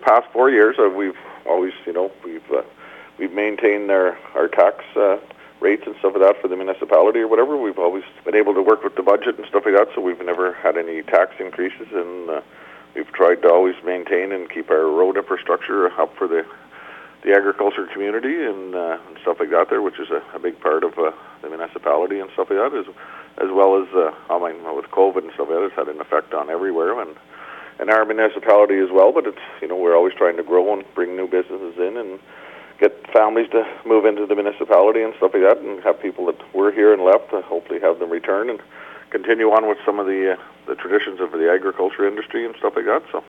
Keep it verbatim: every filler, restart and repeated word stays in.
past four years, uh, we've always, you know, we've uh, we've maintained our our tax uh, rates and stuff like that for the municipality or whatever. We've always been able to work with the budget and stuff like that, so we've never had any tax increases, and uh, we've tried to always maintain and keep our road infrastructure up for the the agriculture community and, uh, and stuff like that there, which is a, a big part of uh, the municipality and stuff like that, as, as well as, uh, I mean, with COVID and stuff like that, it's had an effect on everywhere, and, and our municipality as well, but it's, you know, we're always trying to grow and bring new businesses in and get families to move into the municipality and stuff like that, and have people that were here and left to hopefully have them return and continue on with some of the, uh, the traditions of the agriculture industry and stuff like that, so.